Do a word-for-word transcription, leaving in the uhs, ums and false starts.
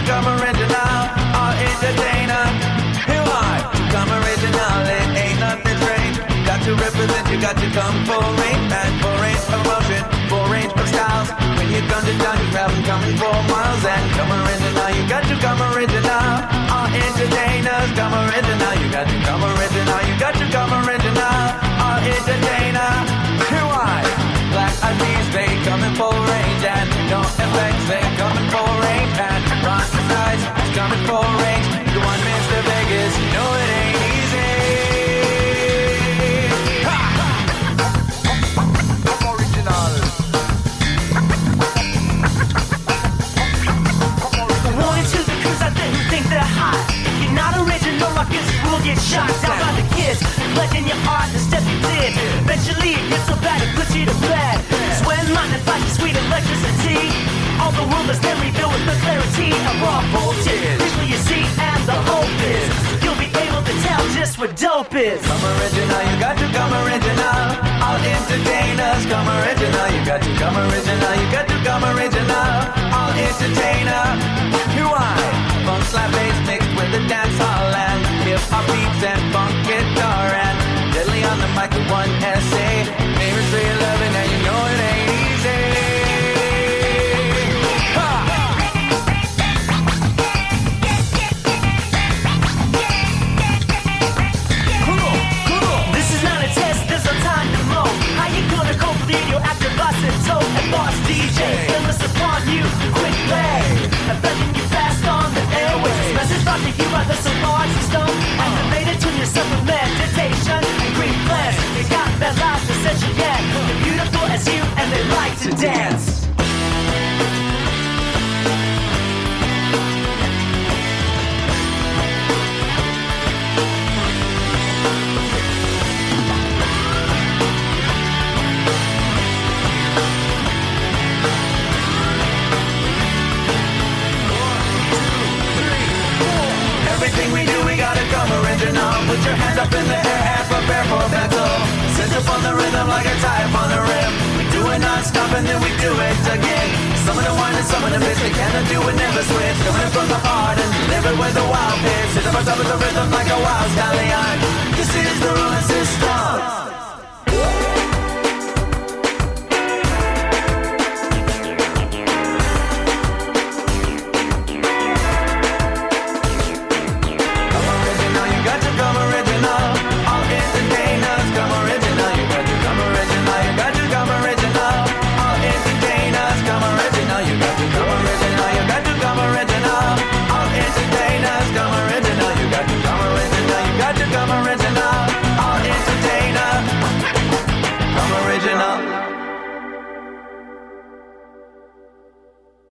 come original, all entertainer. Who are to come original? It ain't nothing strange. Got to represent, you got to come full range, and full range of motion, full range of styles. When you come to town, you travel coming for miles, and come original, you got to come original. All entertainers, come original, you got to come original, you got to come original. All entertainer, who are Black Eyed Peas, they come in full range, and no effects, they come in full range, and Rotten Size is coming full range. The one Mister Vegas, you know it ain't easy. Ha! I'm original. Warning to the crews out there who think they're hot. If you're not original, I guess you will get shot down by the kids. Pledging your art, the step you did. Eventually it gets so bad it puts you to bed. Sweat, mind, and flash, sweet electricity. All the world is then rebuilt with the clarity of raw bullshit. Visually you see, and the hope is you'll be able to tell just what dope is. Come original, you got to come original. All entertainers, come original. You got to come original, you got to come original. All entertainer, who I? Funk slap bass mixed with the dance hall and hip hop beats and funk guitar and deadly on the mic with one S A. Neighbors three eleven, and you know it ain't easy. This is not a test, there's no time to mow. How you gonna cope with radioactive isotope and boss D J? Endless upon you, quick play. Affecting you fast on the airways. This message brought to you by the Solar System. Activated to yourself with meditation and green flares. You got that last essential yet. They're beautiful as you and they like to dance. Everything we do, we gotta come original. Put your hands up in the air and prepare for battle. Sit up on the rhythm like a type on the rim. We do it non-stop and then we do it again. Some of the wine and some of the bitch, they cannot do it, never switch. Coming from the heart and deliver with a wild pitch. Sit up on top of the rhythm like a wild stallion. This is the rule and